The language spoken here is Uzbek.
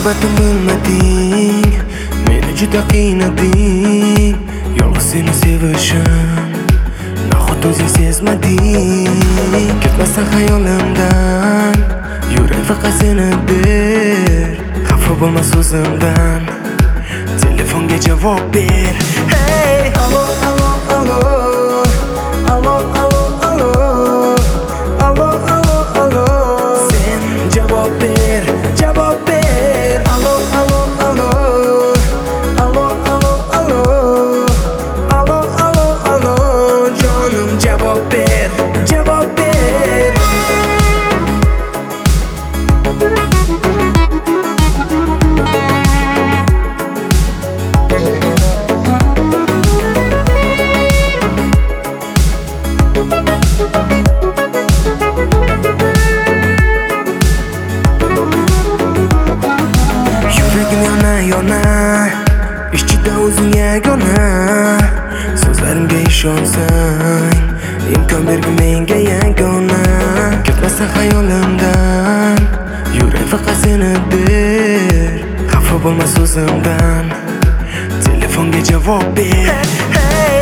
muhabbatim bilmading, meni juda qiynading. Yolg'iz seni sevishim, nahot o'zing sezmading. Ketmasdan xayolimdan, yurak faqat seni ber. Xafa bo'lma so'zimdan, telefonga javob ber. Hey, alo, alo, alo, alo, alo, alo, alo, alo, alo. Sen javob ber, javob ber. Alo, alo, alo, alo, alo, alo, alo, alo, alo. Jonim javob ber, javob ber. Yuragim yona, ichida o'zing yagona. So'zlarimga ishonsang, imkon bergin menga yagona. Ketmasdan xayolimdan, yurak faqat seni ber. Xafa bo'lma so'zimdan, telefonga javob ber. Hey,